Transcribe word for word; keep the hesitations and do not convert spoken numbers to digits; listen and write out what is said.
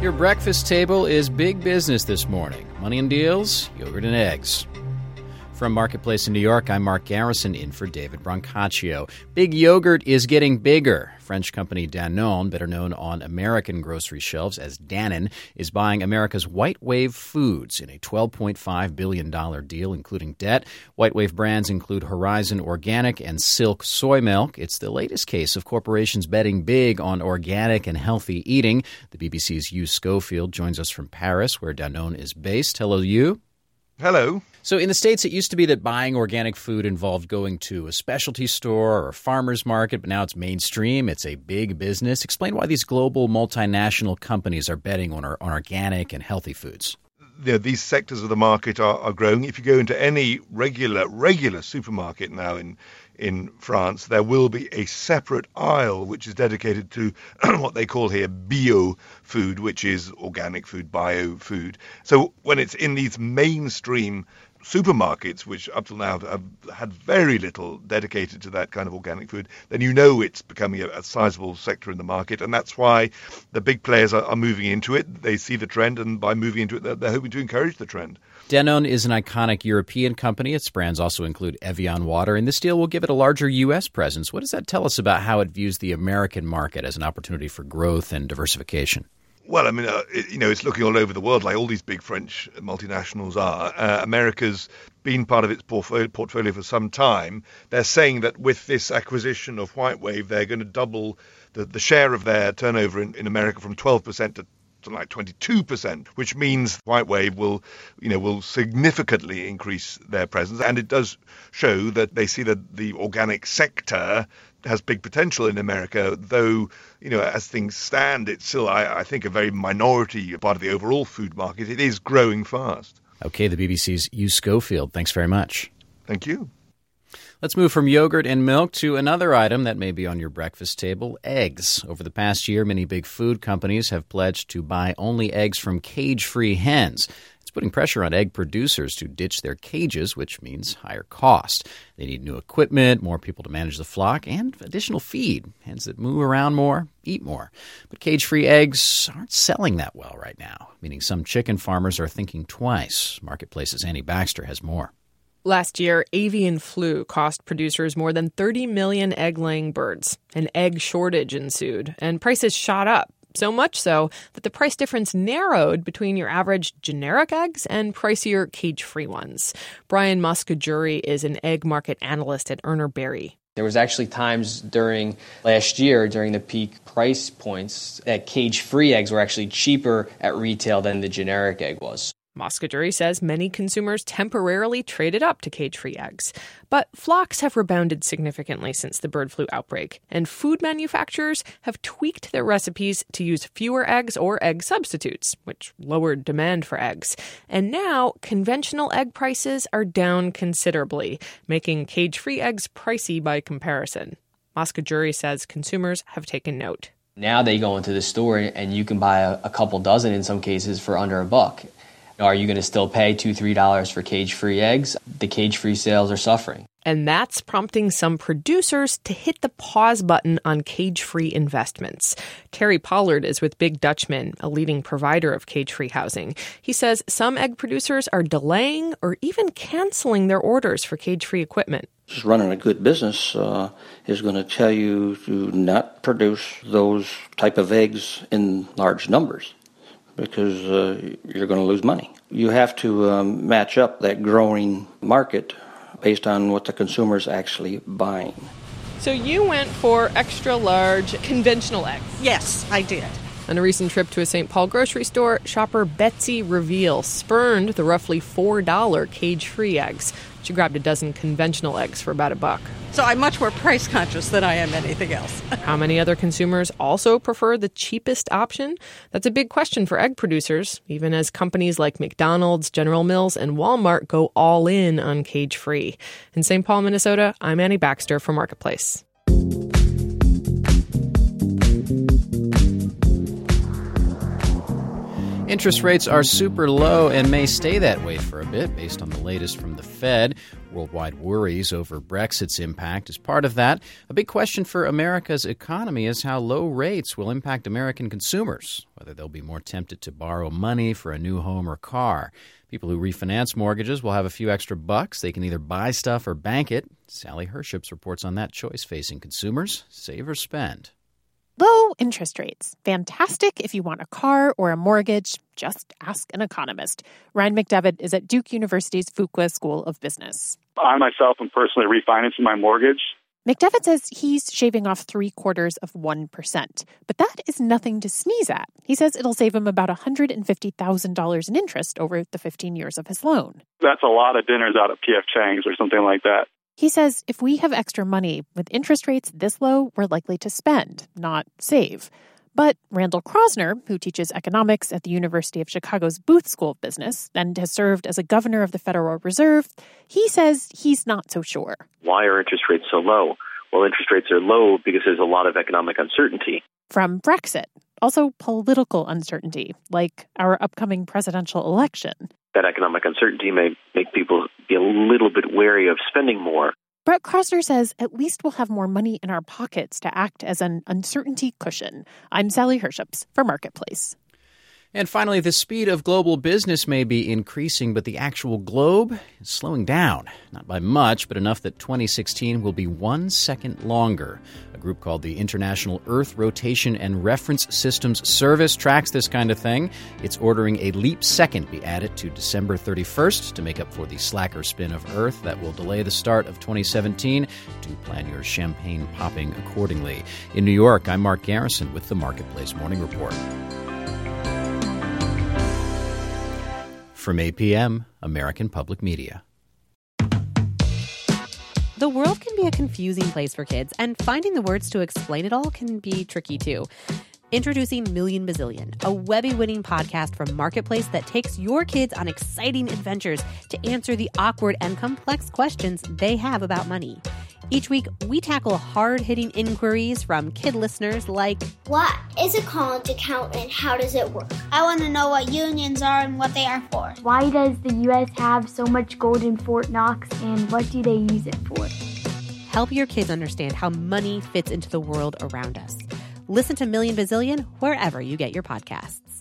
Your breakfast table is big business this morning. Money and deals, yogurt and eggs. From Marketplace in New York, I'm Mark Garrison in for David Brancaccio. Big yogurt is getting bigger. French company Danone, better known on American grocery shelves as Dannon, is buying America's White Wave Foods in a twelve point five billion dollars deal, including debt. White Wave brands include Horizon Organic and Silk Soy Milk. It's the latest case of corporations betting big on organic and healthy eating. The B B C's Hugh Schofield joins us from Paris, where Danone is based. Hello, Hugh. Hello. So in the States, it used to be that buying organic food involved going to a specialty store or a farmer's market, but now it's mainstream. It's a big business. Explain why these global multinational companies are betting on, on organic and healthy foods. You know, these sectors of the market are, are growing. If you go into any regular regular supermarket now in in France, there will be a separate aisle which is dedicated to what they call here bio food, which is organic food, bio food. So when it's in these mainstream supermarkets, which up till now have had very little dedicated to that kind of organic food, then you know it's becoming a, a sizable sector in the market. And that's why the big players are, are moving into it. They see the trend, and by moving into it, they're, they're hoping to encourage the trend. Danone is an iconic European company. Its brands also include Evian water, and this deal will give it a larger U S presence. What does that tell us about how it views the American market as an opportunity for growth and diversification? Well, I mean, uh, it, you know, it's looking all over the world like all these big French multinationals are. Uh, America's been part of its portfolio, portfolio for some time. They're saying that with this acquisition of White Wave, they're going to double the, the share of their turnover in, in America from twelve percent to like twenty-two percent, which means White Wave will, you know, will significantly increase their presence. And it does show that they see that the organic sector has big potential in America, though, you know, as things stand, it's still, I, I think, a very minority part of the overall food market. It is growing fast. Okay, the B B C's Hugh Schofield. Thanks very much. Thank you. Let's move from yogurt and milk to another item that may be on your breakfast table, eggs. Over the past year, many big food companies have pledged to buy only eggs from cage-free hens. It's putting pressure on egg producers to ditch their cages, which means higher cost. They need new equipment, more people to manage the flock, and additional feed. Hens that move around more, eat more. But cage-free eggs aren't selling that well right now, meaning some chicken farmers are thinking twice. Marketplace's Annie Baxter has more. Last year, avian flu cost producers more than thirty million egg-laying birds. An egg shortage ensued, and prices shot up. So much so that the price difference narrowed between your average generic eggs and pricier cage-free ones. Brian Moscaguri is an egg market analyst at Urner Barry. There was actually times during last year, during the peak price points, that cage-free eggs were actually cheaper at retail than the generic egg was. Moscaguri says many consumers temporarily traded up to cage-free eggs. But flocks have rebounded significantly since the bird flu outbreak, and food manufacturers have tweaked their recipes to use fewer eggs or egg substitutes, which lowered demand for eggs. And now, conventional egg prices are down considerably, making cage-free eggs pricey by comparison. Moscaguri says consumers have taken note. Now they go into the store and you can buy a, a couple dozen in some cases for under a buck. Are you going to still pay two dollars, three dollars for cage-free eggs? The cage-free sales are suffering. And that's prompting some producers to hit the pause button on cage-free investments. Terry Pollard is with Big Dutchman, a leading provider of cage-free housing. He says some egg producers are delaying or even canceling their orders for cage-free equipment. Just running a good business uh, is going to tell you to not produce those type of eggs in large numbers, because uh, you're going to lose money. You have to um, match up that growing market based on what the consumer's actually buying. So you went for extra large conventional eggs? Yes, I did. On a recent trip to a Saint Paul grocery store, shopper Betsy Reveal spurned the roughly four dollars cage-free eggs. She grabbed a dozen conventional eggs for about a buck. So I'm much more price conscious than I am anything else. How many other consumers also prefer the cheapest option? That's a big question for egg producers, even as companies like McDonald's, General Mills, and Walmart go all in on cage-free. In Saint Paul, Minnesota, I'm Annie Baxter for Marketplace. Interest rates are super low and may stay that way for a bit, based on the latest from the Fed. Worldwide worries over Brexit's impact is part of that. A big question for America's economy is how low rates will impact American consumers, whether they'll be more tempted to borrow money for a new home or car. People who refinance mortgages will have a few extra bucks. They can either buy stuff or bank it. Sally Herships reports on that choice facing consumers. Save or spend. Low interest rates. Fantastic if you want a car or a mortgage. Just ask an economist. Ryan McDevitt is at Duke University's Fuqua School of Business. I myself am personally refinancing my mortgage. McDevitt says he's shaving off three quarters of one percent. But that is nothing to sneeze at. He says it'll save him about one hundred fifty thousand dollars in interest over the fifteen years of his loan. That's a lot of dinners out at P F Chang's or something like that. He says if we have extra money with interest rates this low, we're likely to spend, not save. But Randall Krosner, who teaches economics at the University of Chicago's Booth School of Business and has served as a governor of the Federal Reserve, he says he's not so sure. Why are interest rates so low? Well, interest rates are low because there's a lot of economic uncertainty. From Brexit, also political uncertainty, like our upcoming presidential election. That economic uncertainty may make people be a little bit wary of spending more. Brett Krosner says at least we'll have more money in our pockets to act as an uncertainty cushion. I'm Sally Herships for Marketplace. And finally, the speed of global business may be increasing, but the actual globe is slowing down. Not by much, but enough that twenty sixteen will be one second longer. A group called the International Earth Rotation and Reference Systems Service tracks this kind of thing. It's ordering a leap second be added to December thirty-first to make up for the slacker spin of Earth that will delay the start of twenty seventeen. Do plan your champagne popping accordingly. In New York, I'm Mark Garrison with the Marketplace Morning Report. From A P M, American Public Media. The world can be a confusing place for kids, and finding the words to explain it all can be tricky too. Introducing Million Bazillion, a Webby-winning podcast from Marketplace that takes your kids on exciting adventures to answer the awkward and complex questions they have about money. Each week, we tackle hard-hitting inquiries from kid listeners like, what is a college account and how does it work? I want to know what unions are and what they are for. Why does the U S have so much gold in Fort Knox and what do they use it for? Help your kids understand how money fits into the world around us. Listen to Million Bazillion wherever you get your podcasts.